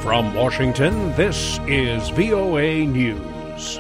From Washington, this is VOA News.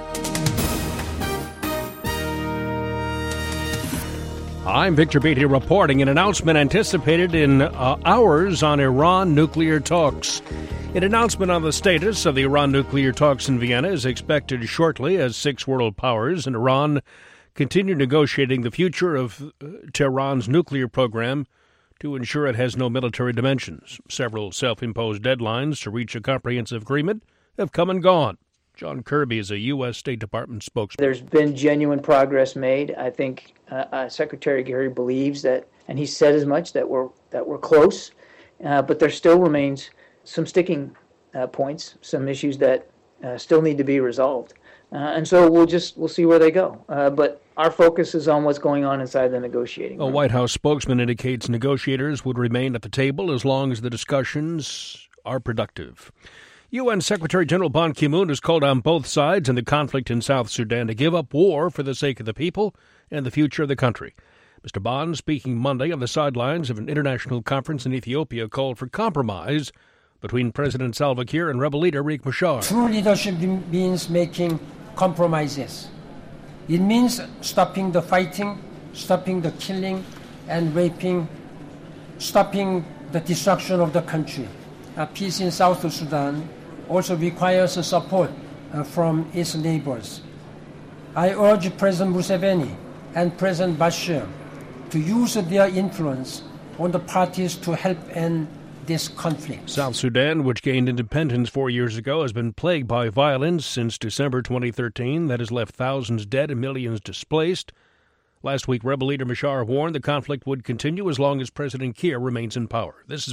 I'm Victor Beatty reporting an announcement anticipated in hours on Iran nuclear talks. An announcement on the status of the Iran nuclear talks in Vienna is expected shortly as 6 world powers and Iran continue negotiating the future of Tehran's nuclear program to ensure it has no military dimensions. Several self-imposed deadlines to reach a comprehensive agreement have come and gone. John Kirby is a U.S. State Department spokesman. There's been genuine progress made. I think Secretary Kerry believes that, and he said as much, that we're close, but there still remains some sticking points, some issues that still need to be resolved. And so we'll see where they go. But our focus is on what's going on inside the negotiating room. A White House spokesman indicates negotiators would remain at the table as long as the discussions are productive. UN Secretary General Ban Ki-moon has called on both sides in the conflict in South Sudan to give up war for the sake of the people and the future of the country. Mr. Ban, speaking Monday on the sidelines of an international conference in Ethiopia, called for compromise between President Salva Kiir and rebel leader Riek Machar. True leadership means making compromises. It means stopping the fighting, stopping the killing and raping, stopping the destruction of the country. Peace in South Sudan also requires support from its neighbors. I urge President Museveni and President Bashir to use their influence on the parties to help end this conflict. South Sudan, which gained independence 4 years ago, has been plagued by violence since December 2013 that has left thousands dead and millions displaced. Last week, rebel leader Machar warned the conflict would continue as long as President Kiir remains in power. This is